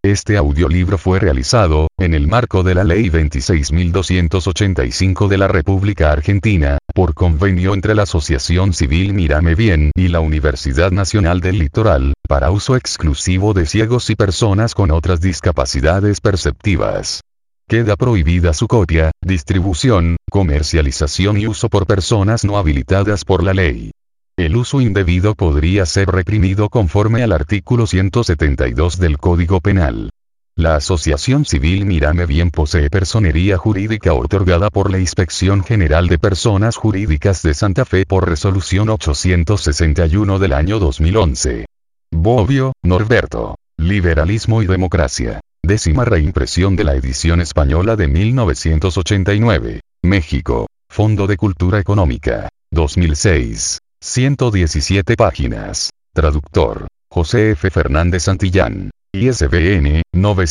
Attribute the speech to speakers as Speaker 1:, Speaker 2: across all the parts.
Speaker 1: Este audiolibro fue realizado, en el marco de la Ley 26.285 de la República Argentina, por convenio entre la Asociación Civil Mírame Bien y la Universidad Nacional del Litoral, para uso exclusivo de ciegos y personas con otras discapacidades perceptivas. Queda prohibida su copia, distribución, comercialización y uso por personas no habilitadas por la ley. El uso indebido podría ser reprimido conforme al artículo 172 del Código Penal. La Asociación Civil Mírame Bien posee personería jurídica otorgada por la Inspección General de Personas Jurídicas de Santa Fe por resolución 861 del año 2011. Bobbio, Norberto. Liberalismo y democracia. 10ª reimpresión de la edición española de 1989. México. Fondo de Cultura Económica. 2006. 117 páginas. Traductor: José F. Fernández Santillán. ISBN: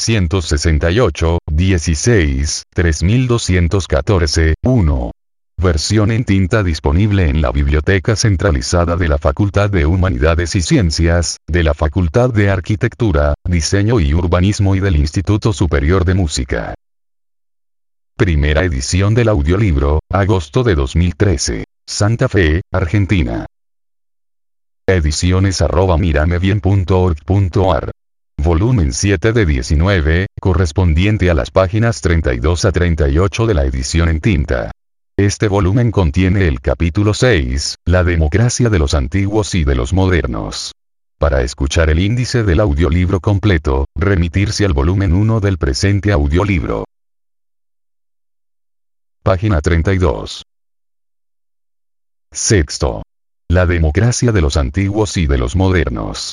Speaker 1: 968-16-3214-1. Versión en tinta disponible en la Biblioteca Centralizada de la Facultad de Humanidades y Ciencias, de la Facultad de Arquitectura, Diseño y Urbanismo y del Instituto Superior de Música. Primera edición del audiolibro, agosto de 2013. Santa Fe, Argentina. Ediciones@miramebien.org.ar. Volumen 7 de 19, correspondiente a las páginas 32 a 38 de la edición en tinta. Este volumen contiene el capítulo 6, La democracia de los antiguos y de los modernos. Para escuchar el índice del audiolibro completo, remitirse al volumen 1 del presente audiolibro. Página 32. Sexto. La democracia de los antiguos y de los modernos.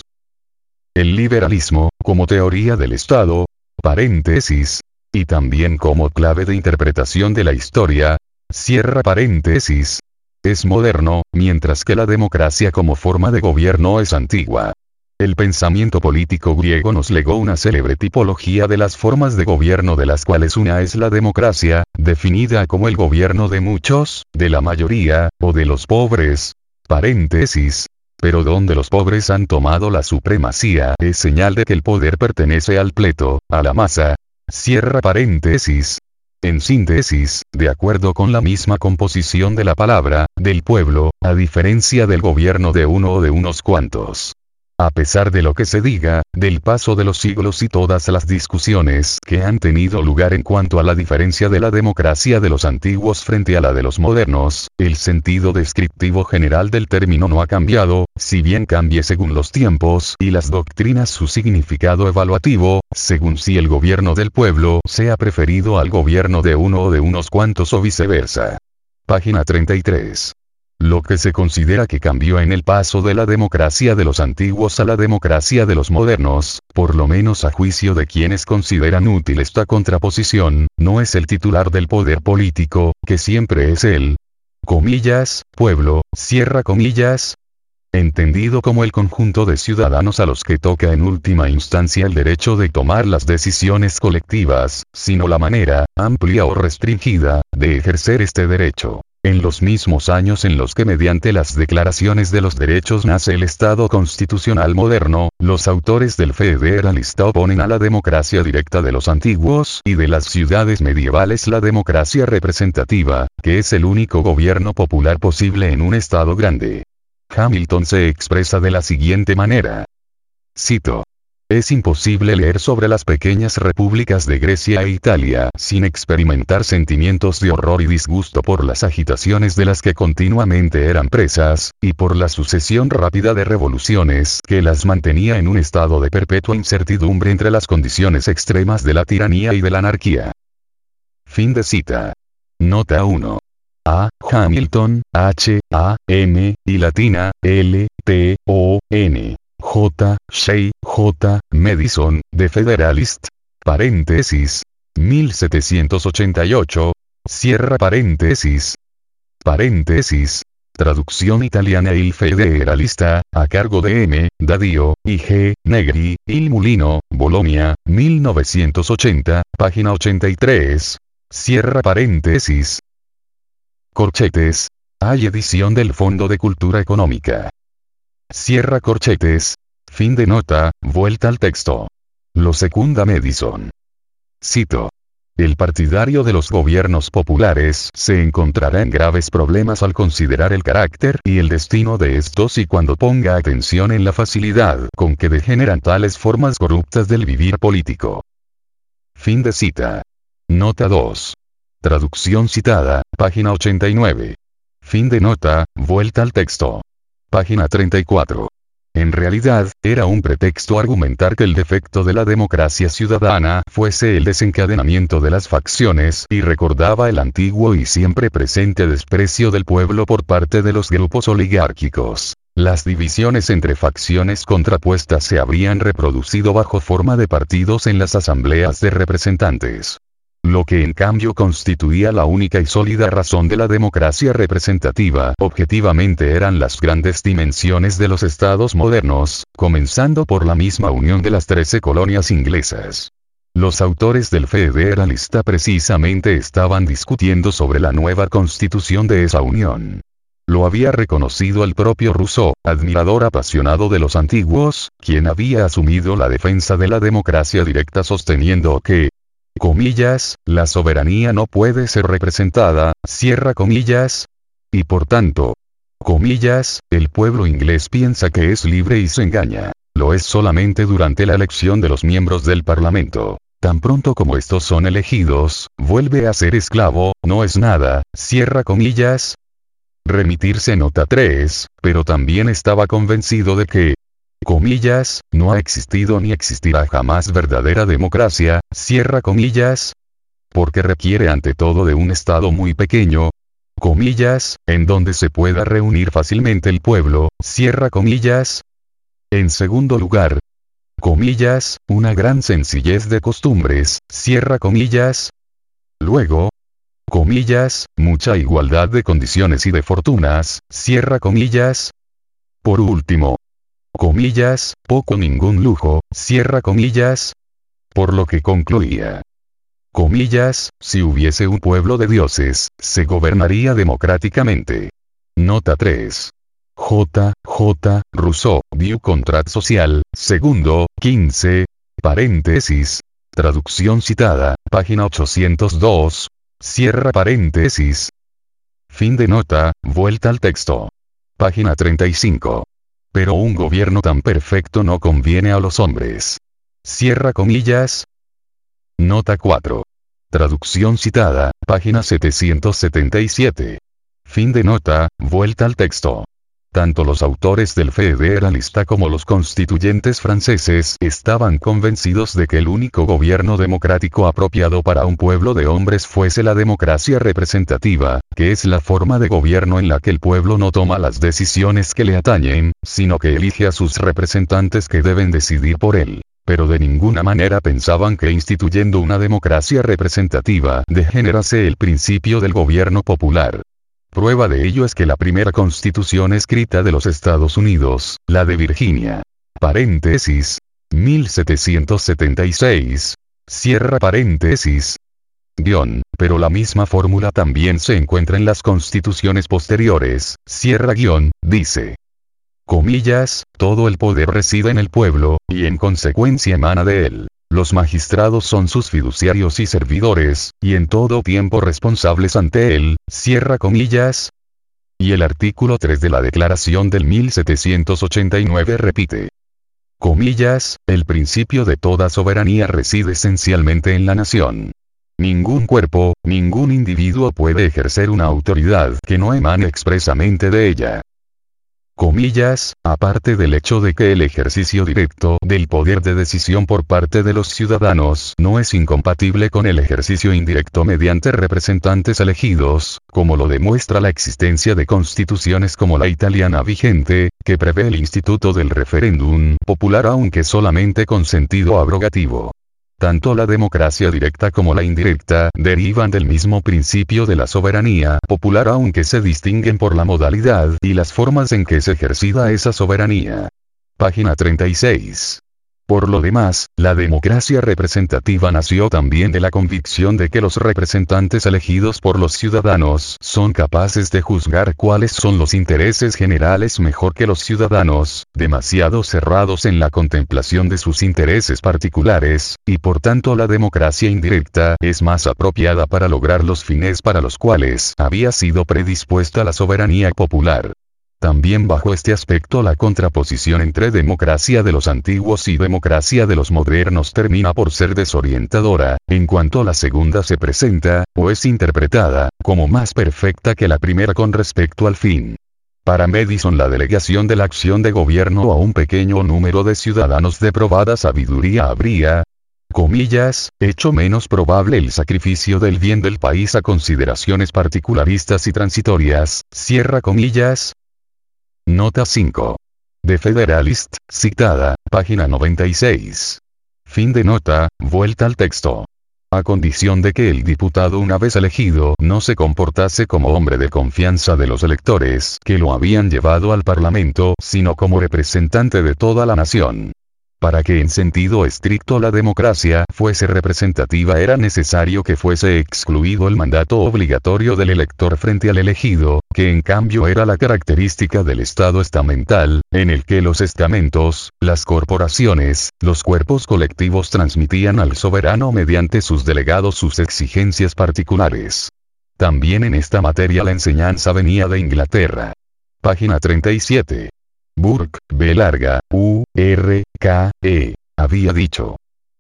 Speaker 1: El liberalismo, como teoría del Estado, paréntesis, y también como clave de interpretación de la historia, cierra paréntesis, es moderno, mientras que la democracia como forma de gobierno es antigua. El pensamiento político griego nos legó una célebre tipología de las formas de gobierno, de las cuales una es la democracia, definida como el gobierno de muchos, de la mayoría, o de los pobres, paréntesis, pero donde los pobres han tomado la supremacía es señal de que el poder pertenece al pleto, a la masa, cierra paréntesis. En síntesis, de acuerdo con la misma composición de la palabra, del pueblo, a diferencia del gobierno de uno o de unos cuantos. A pesar de lo que se diga, del paso de los siglos y todas las discusiones que han tenido lugar en cuanto a la diferencia de la democracia de los antiguos frente a la de los modernos, el sentido descriptivo general del término no ha cambiado, si bien cambie según los tiempos y las doctrinas su significado evaluativo, según si el gobierno del pueblo sea preferido al gobierno de uno o de unos cuantos o viceversa. Página 33. Lo que se considera que cambió en el paso de la democracia de los antiguos a la democracia de los modernos, por lo menos a juicio de quienes consideran útil esta contraposición, no es el titular del poder político, que siempre es el pueblo, cierra comillas, entendido como el conjunto de ciudadanos a los que toca en última instancia el derecho de tomar las decisiones colectivas, sino la manera, amplia o restringida, de ejercer este derecho. En los mismos años en los que mediante las declaraciones de los derechos nace el Estado constitucional moderno, los autores del federalista oponen a la democracia directa de los antiguos y de las ciudades medievales la democracia representativa, que es el único gobierno popular posible en un Estado grande. Hamilton se expresa de la siguiente manera. Cito. Es imposible leer sobre las pequeñas repúblicas de Grecia e Italia sin experimentar sentimientos de horror y disgusto por las agitaciones de las que continuamente eran presas, y por la sucesión rápida de revoluciones que las mantenía en un estado de perpetua incertidumbre entre las condiciones extremas de la tiranía y de la anarquía. Fin de cita. Nota 1. A. Hamilton, H.A.M., y latina, L.T.O.N. J. Shea, J. Madison, The Federalist, paréntesis, 1788, cierra paréntesis, traducción italiana. Il Federalista, a cargo de M. Dadio, y G. Negri, Il Mulino, Bolonia, 1980, página 83, cierra paréntesis. Corchetes. Hay edición del Fondo de Cultura Económica. Cierra corchetes. Fin de nota, vuelta al texto. Lo secunda Madison. Cito. El partidario de los gobiernos populares se encontrará en graves problemas al considerar el carácter y el destino de estos y cuando ponga atención en la facilidad con que degeneran tales formas corruptas del vivir político. Fin de cita. Nota 2. Traducción citada, página 89. Fin de nota, vuelta al texto. Página 34. En realidad, era un pretexto argumentar que el defecto de la democracia ciudadana fuese el desencadenamiento de las facciones y recordaba el antiguo y siempre presente desprecio del pueblo por parte de los grupos oligárquicos. Las divisiones entre facciones contrapuestas se habrían reproducido bajo forma de partidos en las asambleas de representantes. Lo que en cambio constituía la única y sólida razón de la democracia representativa objetivamente eran las grandes dimensiones de los estados modernos, comenzando por la misma unión de las 13 colonias inglesas. Los autores del Federalista precisamente estaban discutiendo sobre la nueva constitución de esa unión. Lo había reconocido el propio Rousseau, admirador apasionado de los antiguos, quien había asumido la defensa de la democracia directa sosteniendo que, comillas, la soberanía no puede ser representada, cierra comillas, y por tanto, comillas, el pueblo inglés piensa que es libre y se engaña. Lo es solamente durante la elección de los miembros del Parlamento. Tan pronto como estos son elegidos, vuelve a ser esclavo, no es nada, cierra comillas. Remitirse nota 3, pero también estaba convencido de que, comillas, no ha existido ni existirá jamás verdadera democracia, cierra comillas, porque requiere ante todo de un estado muy pequeño, comillas, en donde se pueda reunir fácilmente el pueblo, cierra comillas. En segundo lugar, comillas, una gran sencillez de costumbres, cierra comillas. Luego, comillas, mucha igualdad de condiciones y de fortunas, cierra comillas. Por último, comillas, poco ningún lujo, cierra comillas. Por lo que concluía, comillas, si hubiese un pueblo de dioses, se gobernaría democráticamente. Nota 3. J. Rousseau, View Contrat Social, segundo, 15, paréntesis, traducción citada, página 802, cierra paréntesis. Fin de nota, vuelta al texto. Página 35. Pero un gobierno tan perfecto no conviene a los hombres. Cierra comillas. Nota 4. Traducción citada, página 777. Fin de nota, vuelta al texto. Tanto los autores del Federalista como los constituyentes franceses estaban convencidos de que el único gobierno democrático apropiado para un pueblo de hombres fuese la democracia representativa, que es la forma de gobierno en la que el pueblo no toma las decisiones que le atañen, sino que elige a sus representantes que deben decidir por él. Pero de ninguna manera pensaban que instituyendo una democracia representativa degenerase el principio del gobierno popular. Prueba de ello es que la primera constitución escrita de los Estados Unidos, la de Virginia, paréntesis, 1776, cierra paréntesis, pero la misma fórmula también se encuentra en las constituciones posteriores, cierra dice, comillas, todo el poder reside en el pueblo, y en consecuencia emana de él. Los magistrados son sus fiduciarios y servidores, y en todo tiempo responsables ante él, cierra comillas. Y el artículo 3 de la Declaración del 1789 repite, comillas, el principio de toda soberanía reside esencialmente en la nación. Ningún cuerpo, ningún individuo puede ejercer una autoridad que no emane expresamente de ella. Comillas, aparte del hecho de que el ejercicio directo del poder de decisión por parte de los ciudadanos no es incompatible con el ejercicio indirecto mediante representantes elegidos, como lo demuestra la existencia de constituciones como la italiana vigente, que prevé el instituto del referéndum popular aunque solamente con sentido abrogativo. Tanto la democracia directa como la indirecta derivan del mismo principio de la soberanía popular aunque se distinguen por la modalidad y las formas en que se ejercita esa soberanía. Página 36. Por lo demás, la democracia representativa nació también de la convicción de que los representantes elegidos por los ciudadanos son capaces de juzgar cuáles son los intereses generales mejor que los ciudadanos, demasiado cerrados en la contemplación de sus intereses particulares, y por tanto la democracia indirecta es más apropiada para lograr los fines para los cuales había sido predispuesta la soberanía popular. También bajo este aspecto la contraposición entre democracia de los antiguos y democracia de los modernos termina por ser desorientadora, en cuanto la segunda se presenta, o es interpretada, como más perfecta que la primera con respecto al fin. Para Madison la delegación de la acción de gobierno a un pequeño número de ciudadanos de probada sabiduría habría, comillas, hecho menos probable el sacrificio del bien del país a consideraciones particularistas y transitorias, cierra comillas. Nota 5. The Federalist, citada, página 96. Fin de nota, vuelta al texto. A condición de que el diputado una vez elegido no se comportase como hombre de confianza de los electores que lo habían llevado al Parlamento, sino como representante de toda la nación. Para que en sentido estricto la democracia fuese representativa era necesario que fuese excluido el mandato obligatorio del elector frente al elegido, que en cambio era la característica del Estado estamental, en el que los estamentos, las corporaciones, los cuerpos colectivos transmitían al soberano mediante sus delegados sus exigencias particulares. También en esta materia la enseñanza venía de Inglaterra. Página 37. Burke, B. larga, U, R, K, E, había dicho.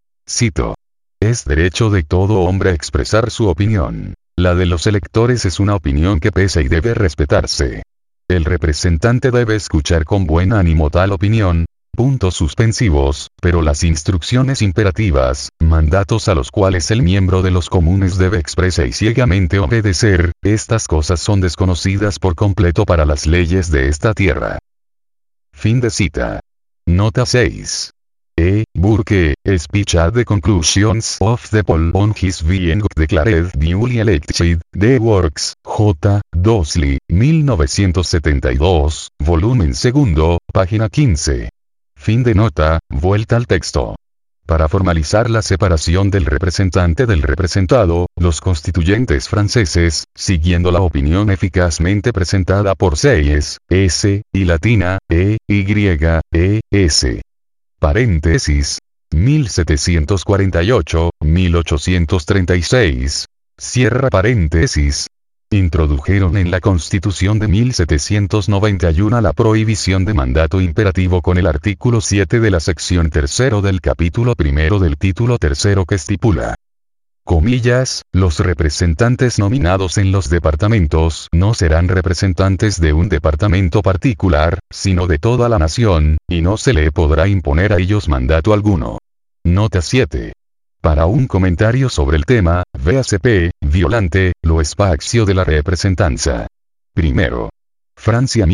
Speaker 1: Cito. Es derecho de todo hombre expresar su opinión. La de los electores es una opinión que pesa y debe respetarse. El representante debe escuchar con buen ánimo tal opinión, puntos suspensivos, pero las instrucciones imperativas, mandatos a los cuales el miembro de los comunes debe expresa y ciegamente obedecer, estas cosas son desconocidas por completo para las leyes de esta tierra. Fin de cita. Nota 6. Burke, Speech at the Conclusions of the Poll on his being declared newly elected, The Works, J. Dowsley, 1972, volumen 2, página 15. Fin de nota, vuelta al texto. Para formalizar la separación del representante del representado, los constituyentes franceses, siguiendo la opinión eficazmente presentada por Sayes, S, y latina, S. Paréntesis. 1748-1836. Cierra paréntesis. Introdujeron en la Constitución de 1791 la prohibición de mandato imperativo con el artículo 7 de la sección 3 del capítulo 1 del título 3 que estipula. Comillas, los representantes nominados en los departamentos no serán representantes de un departamento particular, sino de toda la nación, y no se le podrá imponer a ellos mandato alguno. Nota 7. Para un comentario sobre el tema, véase P. Violante, lo espacio de la representanza. Primero. Francia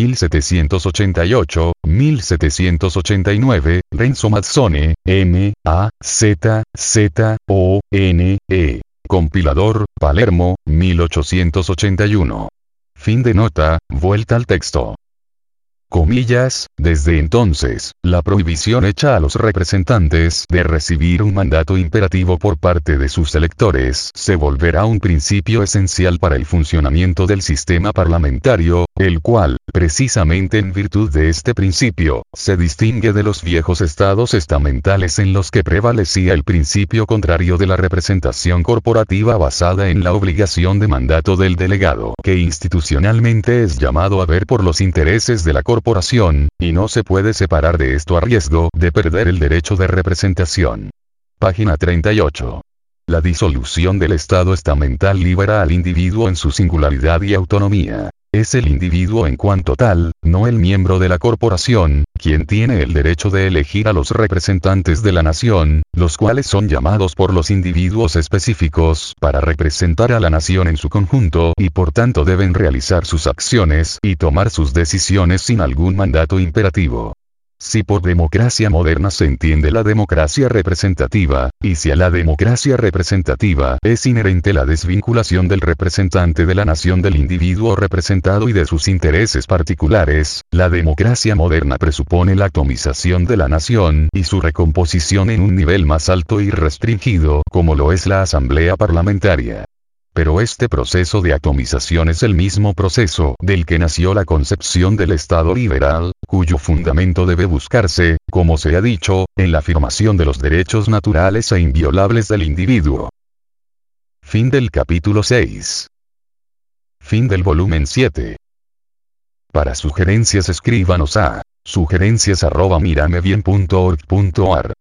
Speaker 1: 1788-1789, Renzo Mazzone, M. A. Z. Z. O. N. E. Compilador, Palermo, 1881. Fin de nota, vuelta al texto. Comillas, desde entonces, la prohibición hecha a los representantes de recibir un mandato imperativo por parte de sus electores se volverá un principio esencial para el funcionamiento del sistema parlamentario, el cual, precisamente en virtud de este principio, se distingue de los viejos estados estamentales en los que prevalecía el principio contrario de la representación corporativa basada en la obligación de mandato del delegado, que institucionalmente es llamado a ver por los intereses de la corporación, y no se puede separar de esto a riesgo de perder el derecho de representación. Página 38. La disolución del estado estamental libera al individuo en su singularidad y autonomía. Es el individuo en cuanto tal, no el miembro de la corporación, quien tiene el derecho de elegir a los representantes de la nación, los cuales son llamados por los individuos específicos para representar a la nación en su conjunto y por tanto deben realizar sus acciones y tomar sus decisiones sin algún mandato imperativo. Si por democracia moderna se entiende la democracia representativa, y si a la democracia representativa es inherente la desvinculación del representante de la nación del individuo representado y de sus intereses particulares, la democracia moderna presupone la atomización de la nación y su recomposición en un nivel más alto y restringido, como lo es la asamblea parlamentaria. Pero este proceso de atomización es el mismo proceso del que nació la concepción del Estado liberal, cuyo fundamento debe buscarse, como se ha dicho, en la afirmación de los derechos naturales e inviolables del individuo. Fin del capítulo 6. Fin del volumen 7. Para sugerencias escríbanos a sugerencias@miramebien.org.ar